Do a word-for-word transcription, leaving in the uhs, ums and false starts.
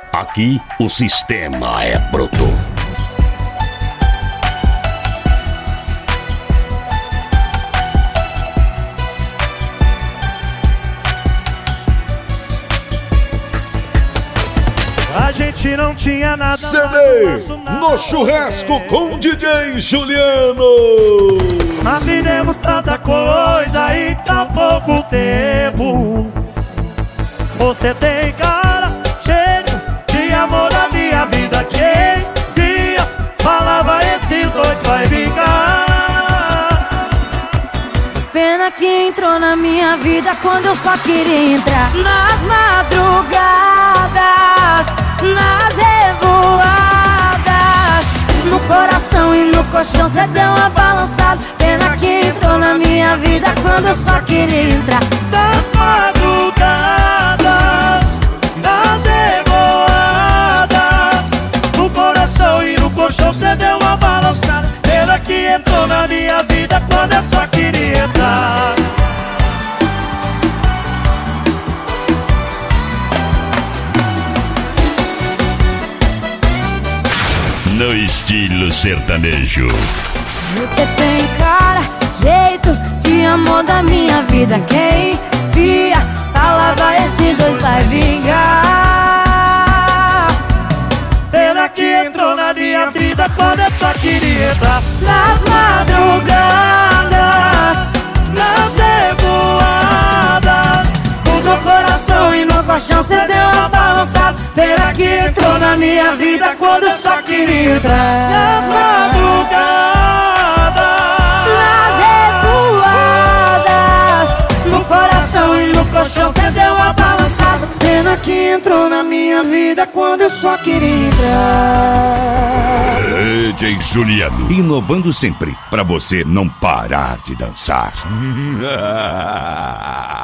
Aqui o sistema é bruto. A gente não tinha nada. C D no churrasco com D J Juliano. Nós vivemos tanta coisa em tão pouco tempo. Você tem cara, cheiro de amor na minha vida. Quem via, falava esses dois vai vingar. Pena que entrou na minha vida quando eu só queria entrar. Nas madrugadas, nas revoadas, no coração e no colchão cê deu uma balançada. Pena que entrou na minha vida quando eu só queria entrar. Das madrugadas, das revoadas, no coração e no colchão cê deu uma balançada. Pena que entrou na minha vida quando eu só queria entrar. No estilo sertanejo. Você tem cara, jeito de amor da minha vida. Quem via, falava esses dois vai vingar. Pena que entrou na minha vida quando eu só queria entrar. Nas madrugadas, Nas revoadas, no meu coração e no colchão cê deu uma balançada. pena que entrou na minha vida quando eu só queria entrar. Nas madrugadas, nas revoadas, no coração e no colchão cê deu uma balançada. pena que entrou na minha vida quando eu só queria entrar. D J Juliano, inovando sempre, pra você não parar de dançar.